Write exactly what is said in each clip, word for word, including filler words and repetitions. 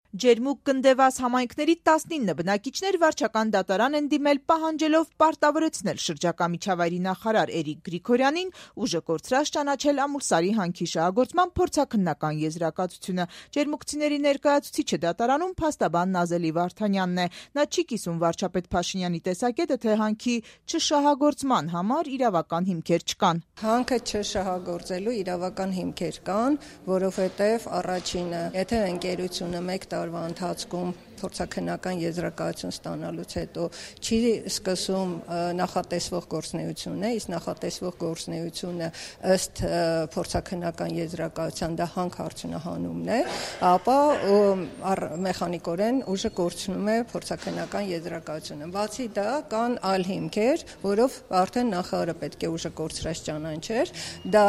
Ջերմուկ գնդեվազ համայնքների տասնինը բնակիչներ վարչական դատարան են դիմել պահանջելով պարտավորեցնել շրջակա միջավայրի նախարար Էրիկ Գրիգորյանին ուժը կորցրած ճանաչել Ամուլսարի հանքի շահագործման փորձաքննական եզրակացությունը։ Ջերմուկցիների ներկայացուցիչը դատարանում փաստաբան Նազելի Վարդանյանն է։ Նա չի կիսում վարչապետ Փաշինյանի տեսակետը, թե հանքի չշահագործման համար իրավական հիմքեր չկան։ Հանքը չշահագործելու իրավական հիմքեր կան, որովհետև առաջինը, եթե ընկերությունը մեկ տարվա ընթացքում փորձաքննական եզրակացություն ստանալուց հետո չի սկսում նախատեսվող գործունեությունը, իսկ նախատեսվող գործունեությունը ըստ փորձաքննական եզրակացության դա հանք արդյունահանումն է, ապա մեխանիկորեն ուժը կորցնում է փորձաքննական եզրակացությունը։ Բացի դա կան այլ հիմքեր, որով արդեն նախարարը պետք է ուժը կորցրած ճանաչեր, դա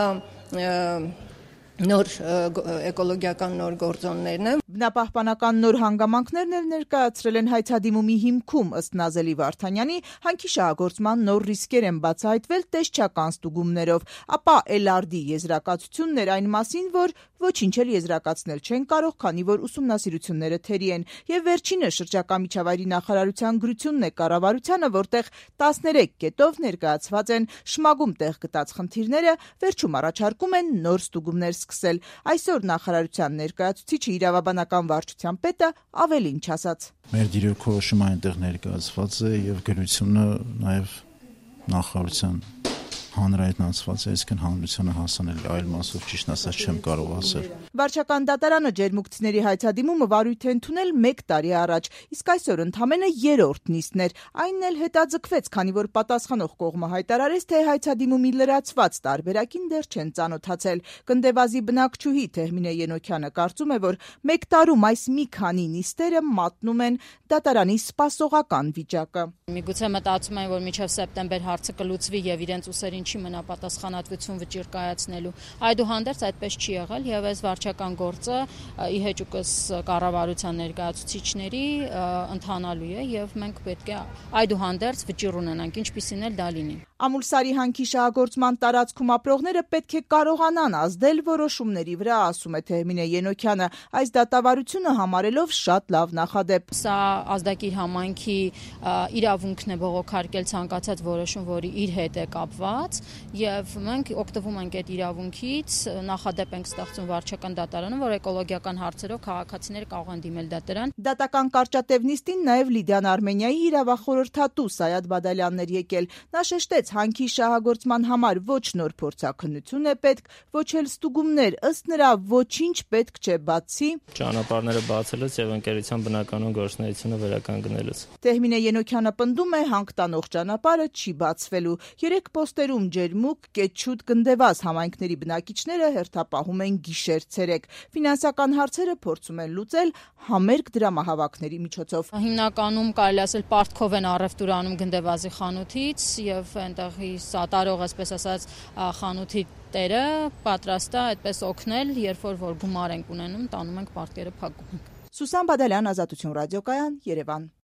նոր էկոլոգիական նոր գործոններն են։ Բնապահպանական նոր հանգամանքներն էլ ներկայացրել են հայցադիմումի հիմքում, ըստ Նազելի Վարդանյանի, հանքի շահագործման նոր ռիսկեր են բացահայտվել տեսչական ստուգումներով, ապա Էլ Ար Դի եզրակացությունն էր այն մասին, որ ոչինչ էլ եզրակացնել չեն կարող, քանի որ ուսումնասիրությունները թերի են, եւ վերջինը շրջակա միջավայրի նախարարության գրությունն է կառավարությանը, որտեղ տասներեք կետով ներկայացված են շմագում տեղ գտած խնդիրները, վերջում առաջարկում են նոր ստուգումներ սկսել։ Այսօր նախարարության ներկայացուցիչը իրավաբանական վարչության պետը ավելին չասաց։ Մեր դիրքորոշումը այնտեղ ներկայացված է եւ գրությունը նաեւ նախարարության հանրայնացված է, այսինքն հանրությանը հասանելի, այլ մասով ճիշտ ասած չեմ կարող ասել։ Վարչական դատարանը ջերմուկցիների հայցադիմումը վարույթ է ընդունել մեկ տարի առաջ, իսկ այսօր ընդամենը երրորդ նիստն էր։ Այնն էլ հետաձգվեց, քանի որ պատասխանող կողմը հայտարարեց, թե հայցադիմումի լրացված տարբերակին դեռ չեն ծանոթացել։ Գնդեվազի բնակչուհի Թեհմինե Ենոքյանը կարծում է, որ մեկ տարում այս մի քանի նիստերը մատնում են դատարանի սպասողական վիճակը։ Միգուցե մտածում են, որ մինչև սեպտեմբեր հարցը կլուծվի եւ իրենց ուսերին չի մնա պատասխանատվություն վճիռ կայացնելու։ Այդուհանդերձ այդպես չի եղել եւ այս վարչական գործը ի հեճուկս կառավարության ներկայացուցիչների ընթանալու է եւ մենք պետք է այդուհանդերձ վճիռ ունենանք, ինչպիսին էլ դա լինի։ Ամուլսարի հանքի շահագործման տարածքում ապրողները պետք է կարողանան ազդել որոշումների վրա, ասում է Թեհմինե Ենոքյանը, այս դատավարությունը համարելով շատ լավ նախադեպ։ Սա ազդակիր համայնքի իրավունքն է բողոքարկել ցանկացած որոշում, որի իր հետ է կապված, եւ մենք օգտվում ենք այդ իրավունքից, նախադեպ ենք ստեղծում վարչական դատարանում, որ էկոլոգիական հարցերով քաղաքացիները կարող են դիմել դատարան։ Դատական կարճատև նիստին նաեւ Լիդիան Արմենիայի իրավախորհրդատու Սայադ Բադալյանն էր եկել։ Նա շեշտեց, հանքի շահագործման համար ոչ նոր փորձաքննություն է պետք, ոչ էլ ստուգումներ, ըստ նրա ոչինչ պետք չէ, բացի ճանապարհները բացելուց եւ ընկերության բնականոն գործունեությունը վերականգնելուց։ Թեհմինե Ենոքյանը պնդում է, հանք տանող ճանապարհը չի բացվելու։ Երեք պոստերում Ջերմուկ, Կետչուտ, Գնդեվազ համայնքների բնակիչները հերթապահում են գիշեր-ցերեկ։ Ֆինանսական հարցերը փորձում են լուծել համերգ դրամահավաքների միջոցով։ Հիմնականում կարելի ասել պարտքով են առևտուր անում Գնդեվազի խանութից եւ այնտեղի սատարող, այսպես ասած, խանութի տերը պատրաստ է այդպես օգնել, երբ որ գումար ենք ունենում, տանում ենք պարտքերը փակում ենք։ Սուսան Բադալյան, Ազատություն ռադիոկայան, Երևան։